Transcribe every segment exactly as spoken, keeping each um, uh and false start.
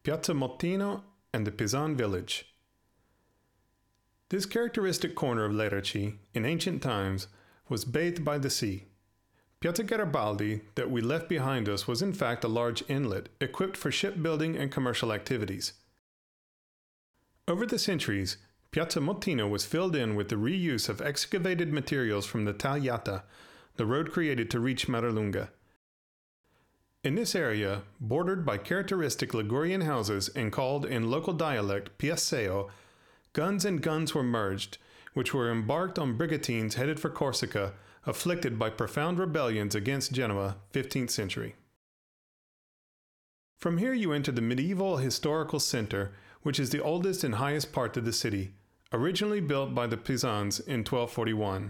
Piazza Mottino and the Pisan village. This characteristic corner of Lerici, in ancient times, was bathed by the sea. Piazza Garibaldi that we left behind us was in fact a large inlet equipped for shipbuilding and commercial activities. Over the centuries, Piazza Mottino was filled in with the reuse of excavated materials from the Tagliata, the road created to reach Maralunga. In this area, bordered by characteristic Ligurian houses and called in local dialect Piazzeo, guns and guns were merged, which were embarked on brigantines headed for Corsica, afflicted by profound rebellions against Genoa, fifteenth century. From here you enter the medieval historical center, which is the oldest and highest part of the city, originally built by the Pisans in twelve forty-one.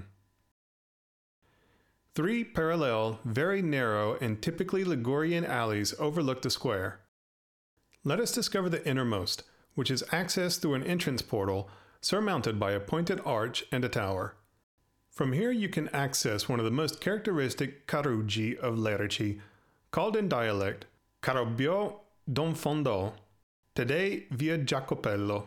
Three parallel, very narrow, and typically Ligurian alleys overlook the square. Let us discover the innermost, which is accessed through an entrance portal surmounted by a pointed arch and a tower. From here you can access one of the most characteristic caruggi of Lerici, called in dialect Carabbio Don Fondo, today Via Jacopello.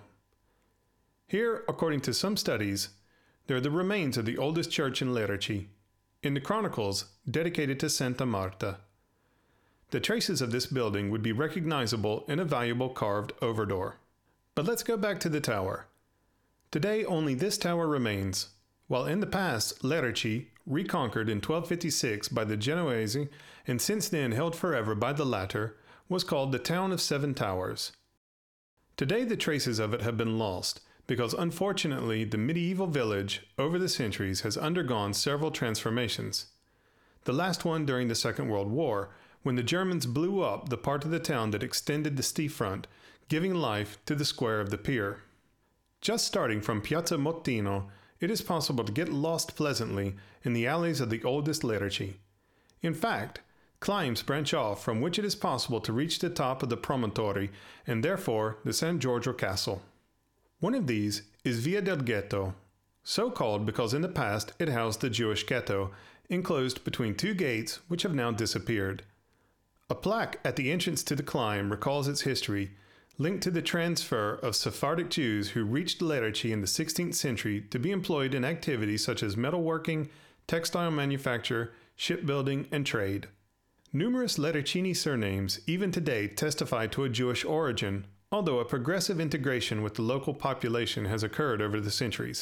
Here, according to some studies, there are the remains of the oldest church in Lerici, in the chronicles dedicated to Santa Marta. The traces of this building would be recognizable in a valuable carved overdoor. But let's go back to the tower. Today only this tower remains, while in the past Lerici, reconquered in twelve fifty-six by the Genoese and since then held forever by the latter, was called the Town of Seven Towers. Today the traces of it have been lost, because unfortunately the medieval village, over the centuries, has undergone several transformations. The last one during the Second World War, when the Germans blew up the part of the town that extended the seafront, giving life to the square of the pier. Just starting from Piazza Mottino, it is possible to get lost pleasantly in the alleys of the oldest Lerici. In fact, climbs branch off from which it is possible to reach the top of the promontory and therefore the San Giorgio Castle. One of these is Via del Ghetto, so called because in the past it housed the Jewish ghetto, enclosed between two gates which have now disappeared. A plaque at the entrance to the climb recalls its history, linked to the transfer of Sephardic Jews who reached Lerici in the sixteenth century to be employed in activities such as metalworking, textile manufacture, shipbuilding, and trade. Numerous Lericini surnames even today testify to a Jewish origin, although a progressive integration with the local population has occurred over the centuries.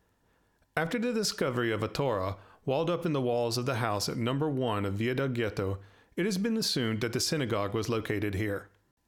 After the discovery of a Torah walled up in the walls of the house at number one of Via del Ghetto, it has been assumed that the synagogue was located here.